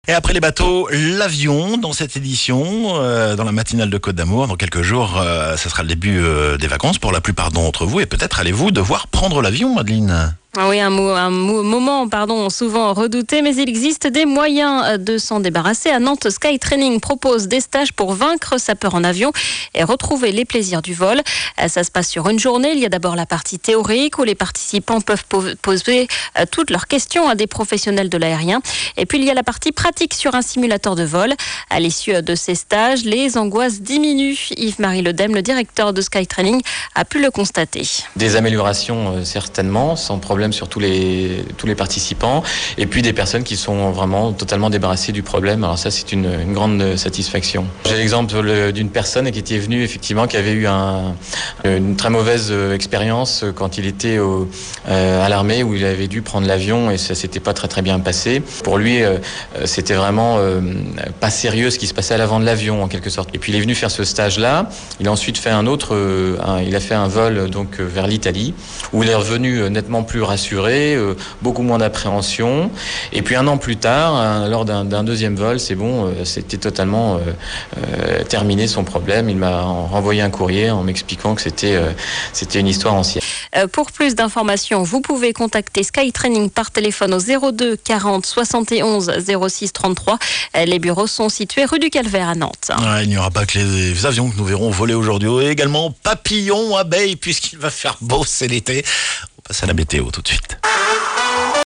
Et après les bateaux, l'avion dans cette édition, dans la matinale de Côte d'Amour. Dans quelques jours, ça sera le début des vacances pour la plupart d'entre vous. Et peut-être allez-vous devoir prendre l'avion, Madeleine. Oui, un moment souvent redouté, mais il existe des moyens de s'en débarrasser. À Nantes, SkyTraining propose des stages pour vaincre sa peur en avion et retrouver les plaisirs du vol. Ça se passe sur une journée. Il y a d'abord la partie théorique où les participants peuvent poser toutes leurs questions à des professionnels de l'aérien. Et puis il y a la partie pratique sur un simulateur de vol. À l'issue de ces stages, les angoisses diminuent. Yves-Marie Ledem, le directeur de SkyTraining, a pu le constater. Des améliorations certainement, sans problème sur tous les participants, et puis des personnes qui sont vraiment totalement débarrassées du problème. Alors ça, c'est une grande satisfaction. J'ai l'exemple d'une personne qui était venue effectivement, qui avait eu une très mauvaise expérience quand il était à l'armée, où il avait dû prendre l'avion et ça s'était pas très bien passé. Pour lui, c'était vraiment pas sérieux ce qui se passait à l'avant de l'avion en quelque sorte. Et puis il est venu faire ce stage-là. Il a ensuite fait il a fait un vol donc vers l'Italie, où il est revenu nettement plus rassuré, beaucoup moins d'appréhension. Et puis un an plus tard, lors d'un deuxième vol, c'est bon, c'était totalement terminé son problème. Il m'a renvoyé un courrier en m'expliquant que c'était une histoire ancienne. Pour plus d'informations, vous pouvez contacter SkyTraining par téléphone au 02 40 71 06 33. Les bureaux sont situés rue du Calvaire à Nantes. Ouais, il n'y aura pas que les avions que nous verrons voler aujourd'hui, et également papillons, abeilles, puisqu'il va faire beau, c'est l'été. On passe à la météo tout de suite.